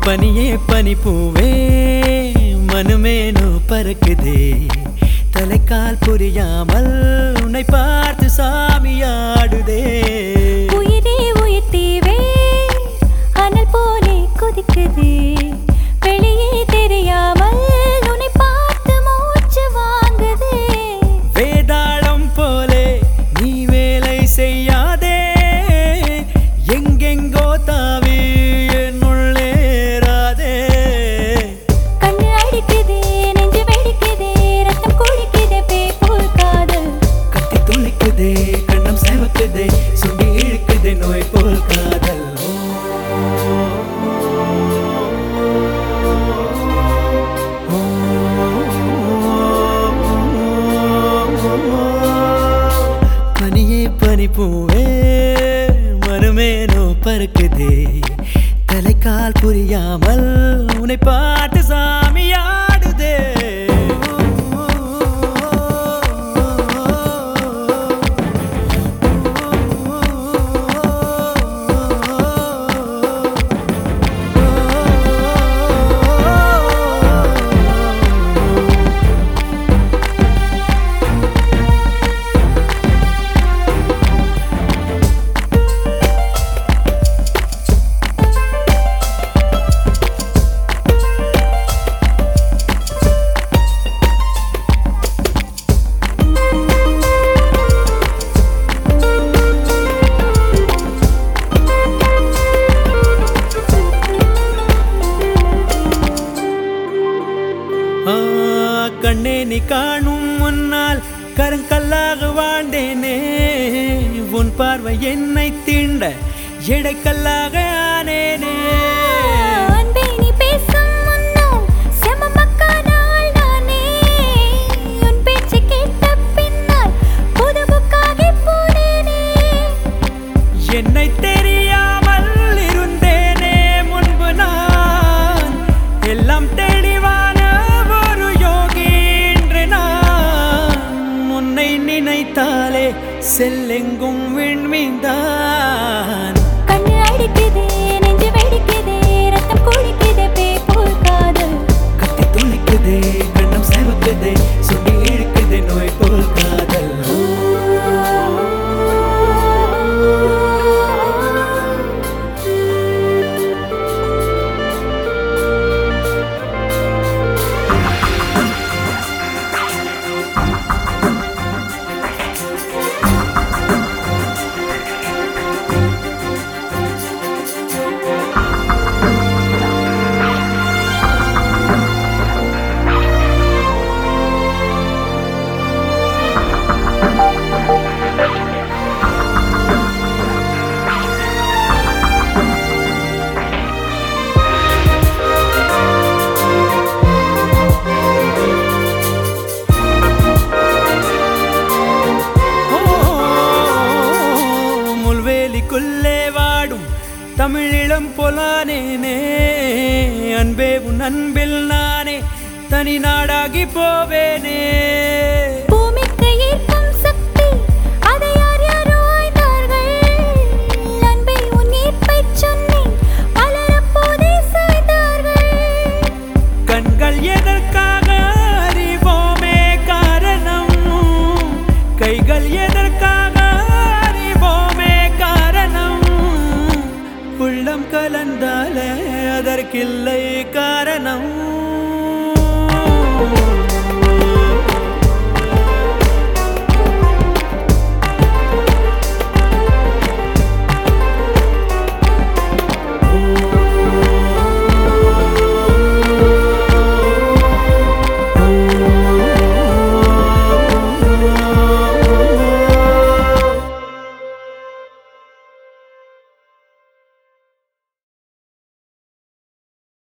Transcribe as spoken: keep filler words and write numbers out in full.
பனியே பனி பூவே மனுமேனோ பறக்குதே தலைக்கால் புரியாமல் உன்னை பார்த்து சாமியாடுதே உயிரே உயிர் தீவே அனல் போலே கொதிக்குதே வெளியே தெரியாமல் உன்னை பார்த்து மூச்சு வாங்குதே வேதாளம் போலே நீ வேலை செய்யாதே எங்கெங்கோ தாவி என்னுள்ளேராதே கண்ணு அடிக்குதே நெஞ்சு வெடிக்குதே ரத்தம் குளிக்குதே பேப்போல் காதல் கத்தி துளிக்குதே கண்ணம் சேவக்குதே சுண்டி இழுக்குதே நோய் போல் காதல் பனியே பனி பூவே மனுமேனோ பறக்குதே தலைக்கால் புரியாமல் உன்னை பார்த்து சாமியாடுதே கண்ணே நீ காணும் முன்னால் கருங்கல்லாக வாழ்ந்தேனே உன் பார்வை என்னை தீண்ட எடைக்கல்லாக ஆனேனே அன்பே நீ பேசும் முன்னால் செமமக்கான ஆள் நானே உன் பேச்சு கேட்ட பின்னால் புது புக்காகி போனேனே என்னை தெரியாமல் இருந்தேனே முன்பு நான் எல்லாம் தெளிவான ஒரு யோகி என்று நான் உன்னை நினைத்தாலே செல்லெங்கும் விண்மீன்தான் கண்ணு அடிக்குதே நெஞ்சு வெடிக்குதே ரத்தம் குளிக்குதே பேப்போல் காதல் கத்தி துளிக்குதே கண்ணம் சேவக்குதே சுண்டி இழுக்குதே நோய் போல் காதல் முள்வேலிக்குள்ளே வாடும் தமிழிளம் போலானேனே அன்பே உன் அன்பில் நானே தனி நாடாகி போவேனே பூமிக்கு ஈர்க்கும் சக்தி அதை யார் யாரோ ஆய்ந்தார்கள் அன்பை உன் ஈர்ப்பை சொன்னேன் பலர் அப்போதே சாய்ந்தார்கள் கண்கள் எதற்காக அறிவோமே காரணம் கைகள் எதற்காக அறிவோமே காரணம் உள்ளம் கலந்தாலே அதற்கில்லை